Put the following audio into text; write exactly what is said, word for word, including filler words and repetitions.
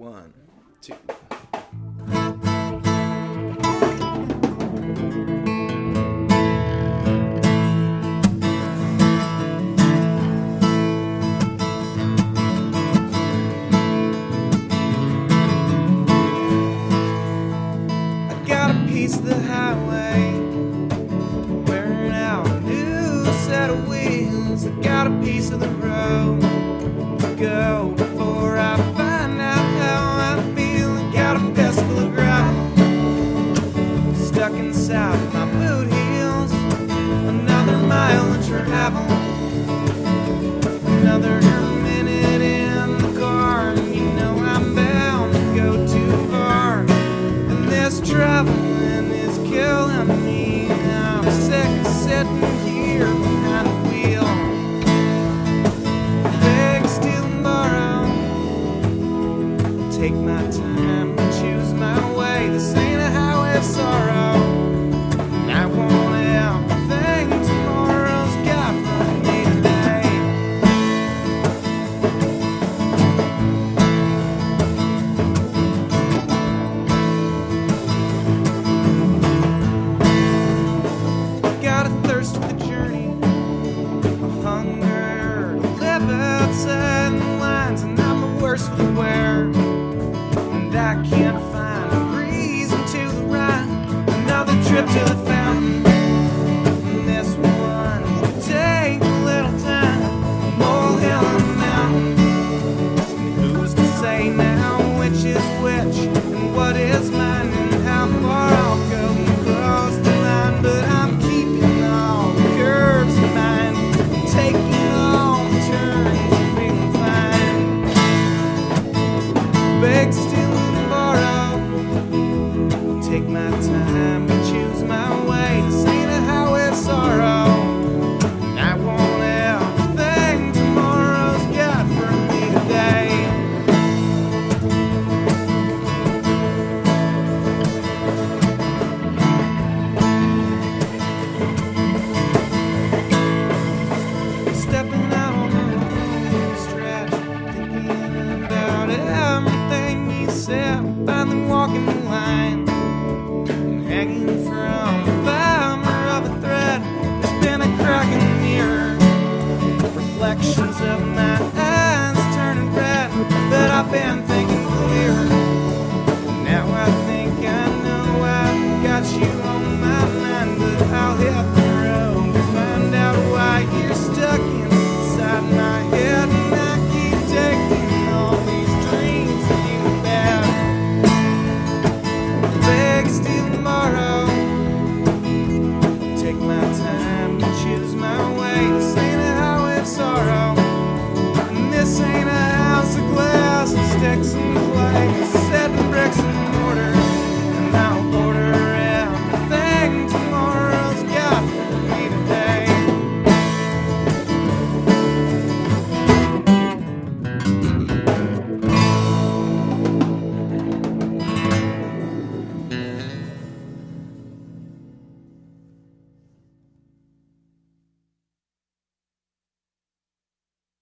One, two. I got a piece of the highway, wearing out a new set of wheels. I got a piece of the road to go before I find out how I feel. I got a fistful of gravel stuck inside my boot heels. Another mile to travel, another minute in the car, and you know I'm bound to go too far. And this traveling is killing me. I'm sick of sitting here behind the wheel. Beg, steal, and borrow. Take my time and choose my way. This ain't a highway of sorrow. And I want everything tomorrow's got for me today. Got a thirst for the journey, a hunger to live outside the lines, and I'm the worst for the wear. And I can't find a reason to the right. Another trip to the fountain, and this one will take a little time. Molehill and mountain, and who's to say now which is which, and what is mine, and how far I'll go across the line. But I'm keeping all the curves in mind, taking all the turns and feeling fine. Beg, steal, and borrow. Take my time and choose my way. This ain't a highway of sorrow. And I want everything tomorrow's got for me today. Stepping out on the home stretch, thinking about everything he said. Finally walking the line and hanging from the fiber of a thread. There's been a crack in the mirror, reflections of my eyes turning red. But I've been